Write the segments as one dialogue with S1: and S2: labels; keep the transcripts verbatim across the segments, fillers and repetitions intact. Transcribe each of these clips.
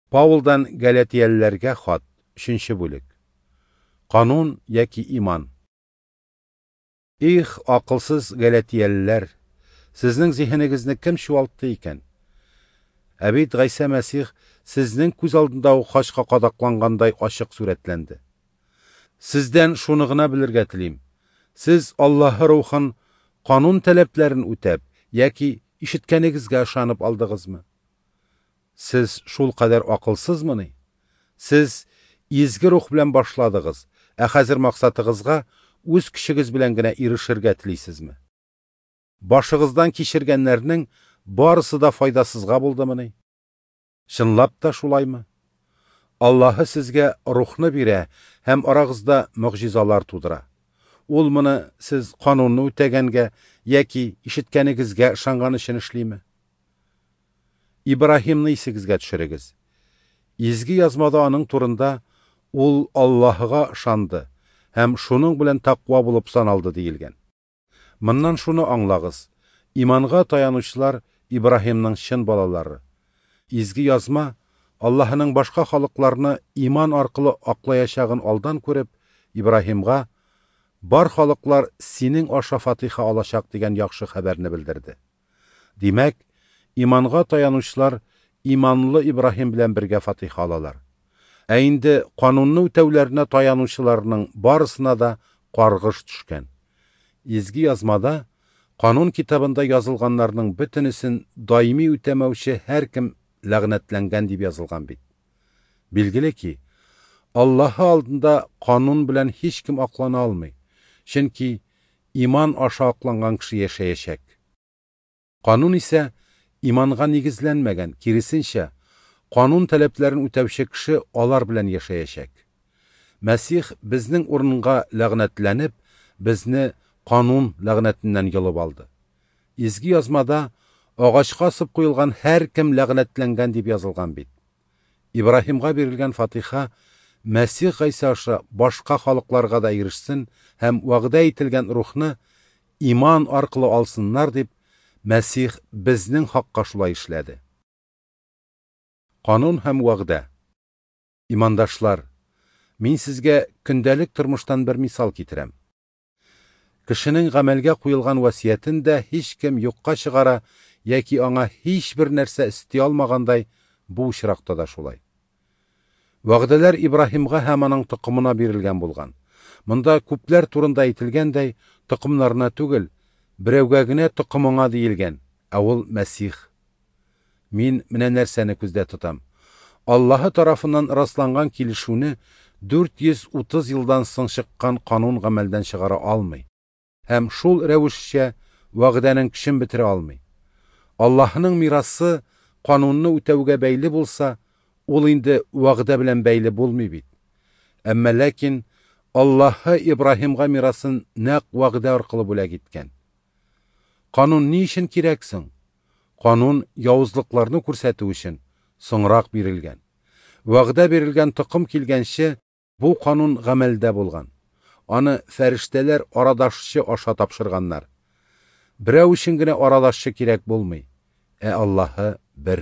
S1: Павылдан Галатиялеләргә хат, өченче бүлек. Канун яки иман. Их, акылсыз Галатиялеләр, сезнең зиһенегезне кем чуалтты икән? Ә бит Гайса Мәсих сезнең күз алдында ук хачка кадаклангандай ачык сурәтләнде. Сездән шуны гына белергә телим. Сез Аллаһ рухын канун таләпләрен үтәп, яки ишеткәнегезгә ышанып алдыгызмы? Сез шул кадәр акылсызмыни? Сез изге рух белән башладыгыз, ә хәзер максатыгызга үз кишегез белән генә ирешергә телисезме? Башыгыздан кичергәннәрнең барысы да файдасызга булдымыни? Чынлап та шулаймы? Аллаһы сезгә рухны бирә һәм арагызда мөгъҗизалар тудыра. Ул моны сез канунны үтәгәнгә яки ишеткәнегезгә ышанган өчен эшлиме? Ибраһимны исегезгә төшерегез. Изге язмада аның турында ул Аллаһыга ышанды һәм шуның белән тақва булып саналды диелгән. Моннан шуны аңлагыз. Иманга таянучылар Ибраһимның чын балалары. Изге язма Аллаһының башка халыкларны иман аркылы аклаячагын алдан күреп, Ибраһимга бар халыклар синең аша фатиха алачак дигән яхшы хәбәрне белдерде. Димәк, иманга таянучылар иманлы Ибраһим белән бергә фатиха алалар. Ә инде канунны үтәүләренә таянучыларның барысына да каргыш төшкән. Изге язмада канун китабында язылганнарның бөтенесен даими үтәмәүче һәркем ләгънәтләнгән дип язылган бит. Билгеле ки, Аллаһ алдында канун белән һич кем аклана алмый, чөнки иман аша акланган кеше яшәячәк. Канун исә иманга нигезләнмәгән, киресенчә, канун таләпләрен үтәүче кеше алар белән яшәячәк. Мәсих безнең урынга ләгънәтләнеп, безне канун ләгънәтеннән йылып алды. Изге язмада агачка асып куелган һәр кем ләгънәтләнгән дип язылган бит. Ибраһимга бирелгән фатиха Мәсих Гайса аша башка халыкларга да ирешсен һәм вәгъдә ителгән рухны иман аркылы алсыннар дип Мәсих безнең хакка шулай эшләде. Канун һәм вәгъдә. Имандашлар, мин сезгә көндәлек тормыштан бер мисал китерәм. Кешенең гамәлгә куелган васиятен дә һич кем юкка чыгара яки аңа һич бер нәрсә исти алмагандай, бу очракта да шулай. Вәгъдәләр Ибраһимга һәм аның тукымына бирелгән булган. Монда күпләр турында әйтелгәндәй, тукымнарына түгел, берәүгә генә тукымыңа диелгән, ә ул Мәсих. Мин менә нәрсәне күздә тотам. Аллаһы тарафыннан расланган килешүне дүрт йөз утыз елдан соң чыккан канун гамәлдән чыгара алмый. Һәм шул рәвешчә вәгъдәнең көчен бетерә алмый. Аллаһның мирасы канунны үтәүгә бәйле булса, ул инде вәгъдә белән бәйле булмый бит. Әмма ләкин Аллаһы Ибраһимга мирасын нәкъ вәгъдә аркылы бүләк иткән. Канун ни өчен кирәк соң? Канун явызлыкларны күрсәтү өчен соңрак бирелгән. Вәгъдә бирелгән тукым килгәнче, бу канун гамәлдә булган. Аны фәрештәләр арадашчы аша тапшырганнар. Берәү өчен генә арадашчы кирәк булмый, ә Аллаһы бер.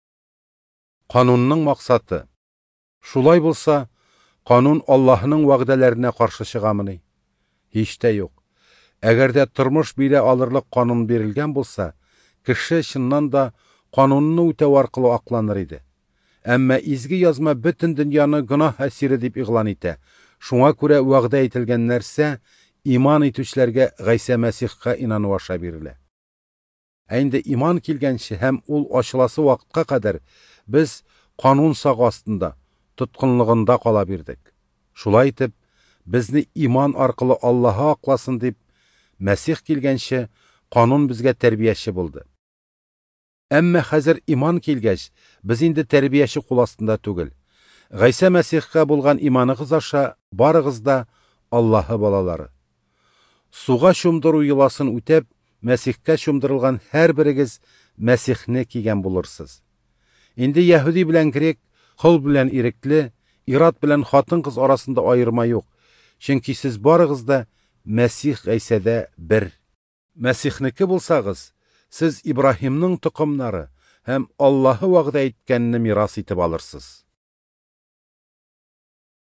S1: Канунның максаты. Шулай булса, канун Аллаһның вәгъдәләренә каршы чыгамыни? Һич тә юк. Әгәр дә тормыш бирә алырлык канун бирелгән булса, кеше чыннан да канунны үтәү аркылы акланыр иде. Әмма изге язма бөтен дөньяны гынаһ әсире дип игълан итә. Шуңа күрә вәгъдә ителгән нәрсә иман итүчеләргә Гайса Мәсихка инану аша бирелә. Ә инде иман килгәнче һәм ул ачыласы вакытка кадәр без канун сагы астында, тоткынлыгында кала бирдек. Шулай итеп, безне иман аркылы Аллаһы акласын дип, Мәсих килгәнче канун безгә тәрбияче булды. Әмма хәзер иман килгәч, без инде тәрбияче кул астында түгел. Гайса Мәсихка булган иманыгыз аша барыгыз да Аллаһы балалары. Суга чумдыру йоласын үтәп, Мәсихкә чумдырылган һәр берегез Мәсихне кигән булырсыз. Инде Яһуди белән грек, кол белән ирекле, ират белән хатын-кыз арасында аерма юк. Чөнки сез барыгыз да Мәсих Гайсәдә бер. Мәсихнеке булсагыз, сез Ибраһимның тукымнары һәм Аллаһы вәгъдә иткәнне мирас итеп алырсыз.